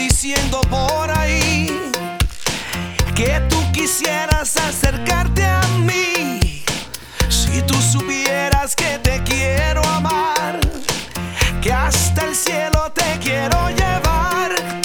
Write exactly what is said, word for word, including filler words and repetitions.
diciendo por ahí que tú quisieras acercarte a mí. Si tú supieras que te